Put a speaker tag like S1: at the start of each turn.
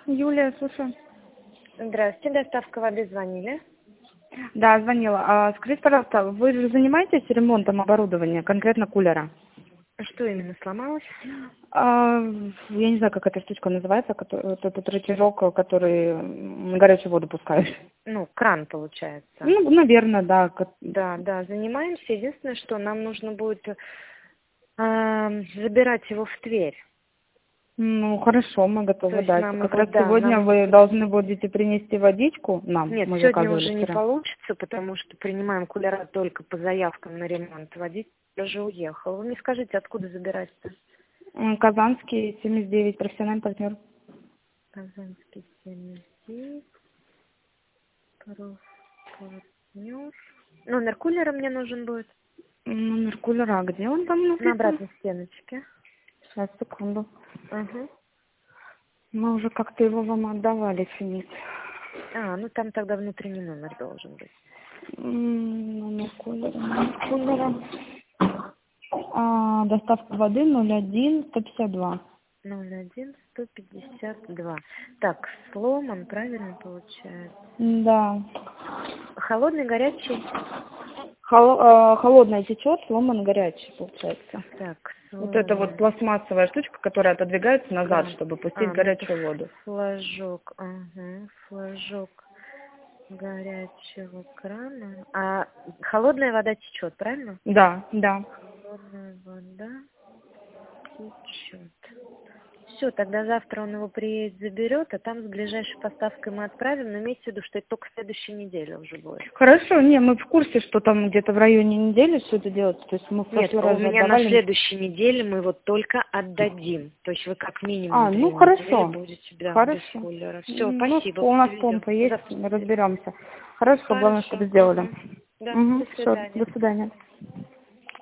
S1: Юлия, слушаю.
S2: Здравствуйте, доставка воды, звонили.
S1: Да, звонила. Скажите, пожалуйста, вы же занимаетесь ремонтом оборудования, конкретно кулера?
S2: Что именно сломалось?
S1: Я не знаю, как эта штучка называется, этот рычажок, который на горячую воду пускает.
S2: Ну, кран получается.
S1: Ну, наверное, да.
S2: Да, занимаемся. Единственное, что нам нужно будет забирать его в Тверь.
S1: Ну, хорошо, мы готовы
S2: То есть
S1: дать.
S2: нам
S1: Как
S2: его,
S1: раз сегодня вы должны будете принести водичку нам.
S2: Нет,
S1: Мы
S2: сегодня
S1: заказывали
S2: уже не
S1: вчера.
S2: получится, потому что принимаем кулера только по заявкам на ремонт. Водитель уже уехал. Вы мне скажите, откуда забирать-то?
S1: Казанский, 79, профессиональный партнер.
S2: Казанский 79. Партнер. Номер кулера мне нужен будет.
S1: Номер кулера, где он там
S2: На
S1: написан?
S2: обратной стеночке.
S1: Сейчас, секунду.
S2: Угу.
S1: Мы уже как-то его вам отдавали финить.
S2: Ну там тогда внутренний номер должен быть.
S1: Номер кулера. Доставка воды 01-152.
S2: 01-152. Так, сломан, правильно получается?
S1: Да.
S2: Холодный, горячий?
S1: Холодная течет, сломан горячий, получается.
S2: Так,
S1: Вот это вот пластмассовая штучка, которая отодвигается назад, чтобы пустить горячую воду.
S2: Флажок, флажок горячего крана. А холодная вода течет, правильно?
S1: Да.
S2: Холодная вода течет. Все, тогда завтра он его приедет, заберет, а там с ближайшей поставкой мы отправим, но имейте в виду, что это только в следующей неделе уже будет.
S1: Хорошо, мы в курсе, что там где-то в районе недели все это делается. То есть мы в
S2: Нет,
S1: прошлый
S2: у
S1: раз
S2: меня на
S1: отдавали.
S2: следующей неделе мы его только отдадим. То есть вы как минимум 2
S1: хорошо.
S2: недели будете без кулера. Все, спасибо.
S1: У нас
S2: Привезем.
S1: помпа есть, разберемся. Хорошо, главное, чтобы сделали.
S2: Да,
S1: Угу,
S2: до
S1: все,
S2: свидания.
S1: до свидания.